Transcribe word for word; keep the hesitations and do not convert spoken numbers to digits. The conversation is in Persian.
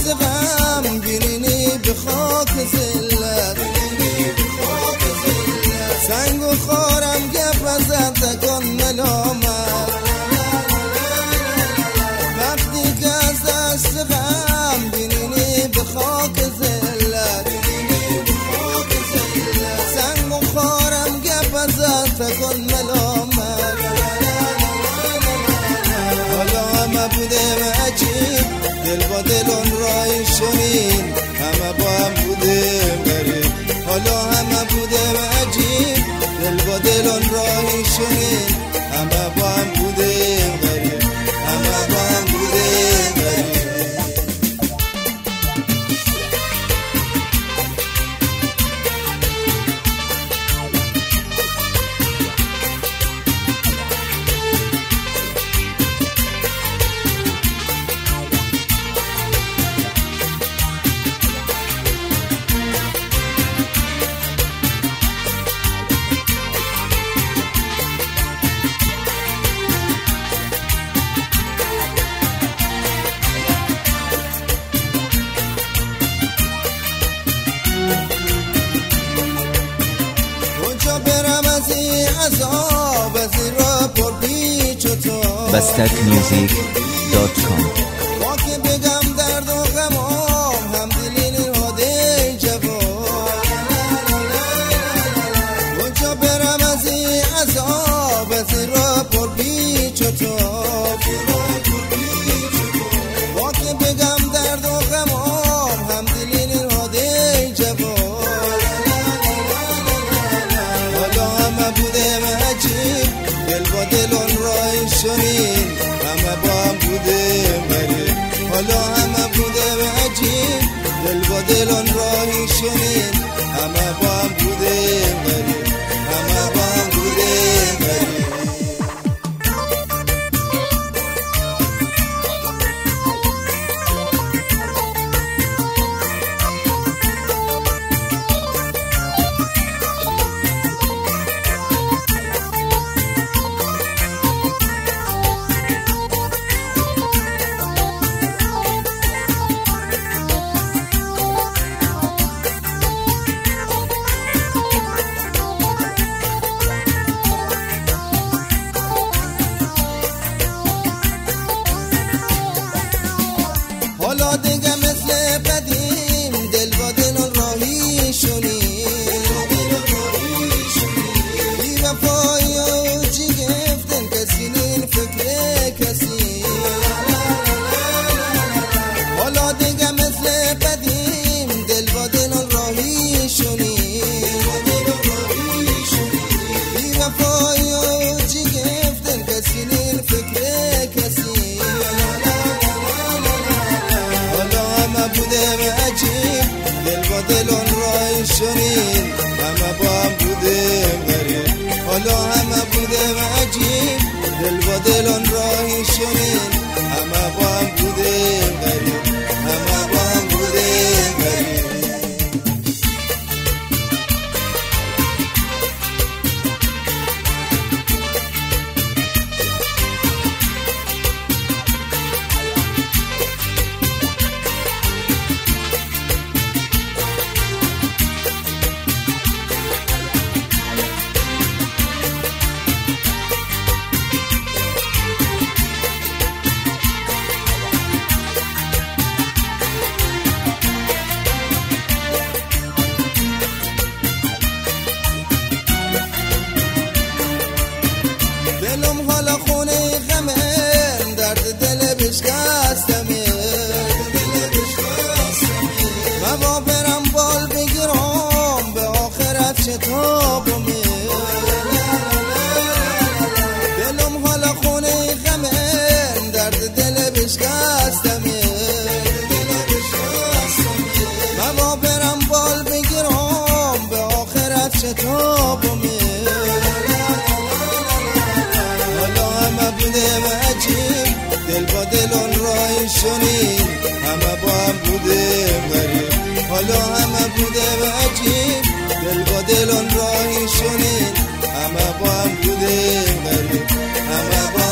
دست غم بینینی به خاک ذلت، سنگ و خارم گپ ازت تکن ملامت. وقتی که از دست غم بینینی به خاک ذلت، سنگ و خارم گپ ازت تکن ملامت. حالا همه بودم عجیب دل با دل اون رای شنین، همه با هم بودم غریب. حالا همه بودم عجیب دل با دل اون رای شنین، همه با هم بودم غریب، همه با هم بودم غریب. عذاب از این را پر پیچ و تاب بستک میوزیک دات کام. با که بگم درد و غمام هم دلین هاده جواب. کجا برم از این عذاب از این را پر پیچ و تاب. با که بگم درد و غمام هم دلین هاده جواب. دل با دل اون رای شنین، همه با هم بودم غریب. حالا همه بودم عجیب دل با دل اون رای شنین، همه با هم بودم غریب، همه با هم بودم غریب. حالا دیگه مثل قدیم دل با دل اون راهی شنید. بی وفایی و چی گفتن کسی نین فکر کسی. حالا دیگه مثل قدیم دل با دل اون راهی شنید. بی وفایی و چی گفتن کسی نین فکر کسی. بودم عجیب دل با دل اون رای شنین، همه با هم بودم غریب. حالا همه بودم عجیب دل با دل اون رای شنین، همه با هم بودم غریب، همه با هم بودم غریب. دلم حالا خونه غمه، درد دل بشکستمه. و برم بال بگیرم به آخرت شتابمه. دلم حالا خونه غمه، درد دل بشکستمه. و برم بال بگیرم به آخرت شتابمه. بودم عجیب دل با دل اون رای شنین، همه با هم بودم غریب. حالا همه بودم عجیب دل با دل اون رای شنین، همه با هم بودم غریب، همه با